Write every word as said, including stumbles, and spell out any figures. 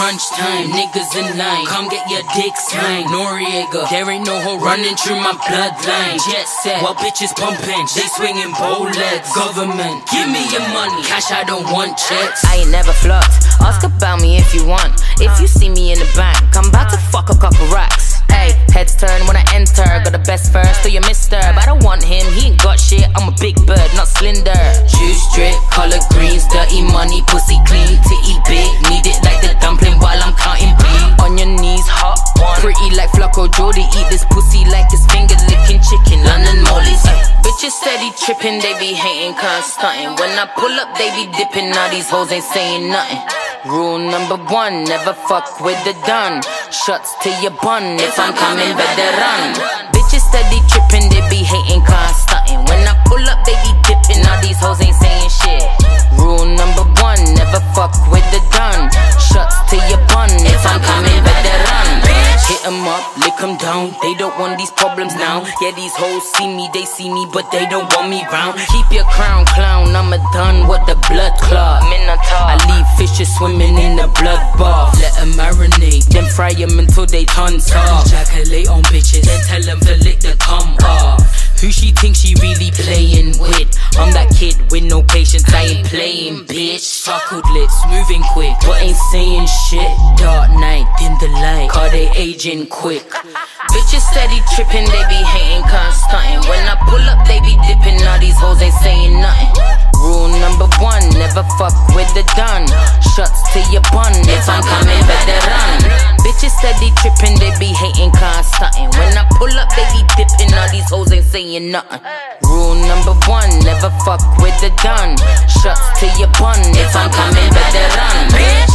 crunch time, niggas in line. Come get your dick signed. Noriega, there ain't no hoe running through my bloodline. Jet set, while bitches pumping, they swinging bow legs. Government, give me your money. Cash, I don't want checks. I ain't never flopped. Ask about me if you want. If you see me in the bank, I'm about to fuck a couple racks. Hey, heads turn when I enter. Got the best first, so you mister. But I don't want him, he ain't got shit. I'm a big bird, not slender. Juice straight, color greens, dirty money, pussy clean, titty big. Need it like the dumpling while I'm counting beat. On your knees, hot one. Pretty like Flacco Jody, eat this pussy like it's finger licking chicken. London Molly's. Bitches steady tripping, they be hating, can't stunting. When I pull up, they be dipping. Now these hoes ain't saying nothing. Rule number one, never fuck with the done. Shots to your bun, if I'm coming, better run. Bitches steady tripping, they be hating, can't stunting. When I pull up, they be dipping. Now these hoes ain't saying shit. Rule number one, never fuck with the done. Shots to your bun, if I'm coming, better run. Hit 'em up, lick 'em down. They don't want these problems now. Yeah, these hoes see me, they see me, but they don't want me round. Keep your crown, clown, I'm a done with the blood clot. I leave fishes swimming in the blood bath. Let 'em marinate, then fry 'em until they turn soft. Ejaculate on bitches, then tell 'em to lick the cum off. Who she thinks she really playing with? I'm that kid with no patience, I ain't playing, bitch. Chuckled lips, moving quick, but ain't saying shit. Dark night, dim the light, car they aging quick. Bitches steady tripping, they be hating, can't stunting. When I pull up, they be dipping. Now these hoes ain't saying nothing. Rule number one, never fuck with the done. Shots to your bun, if I'm coming, better run. Bitches steady tripping, they be hating, can't stunting. When I pull up, they be dipping. Now these hoes ain't saying nothing. Rule number one, never fuck with the done. Shots to your bun, if I'm coming, better run. Bitch.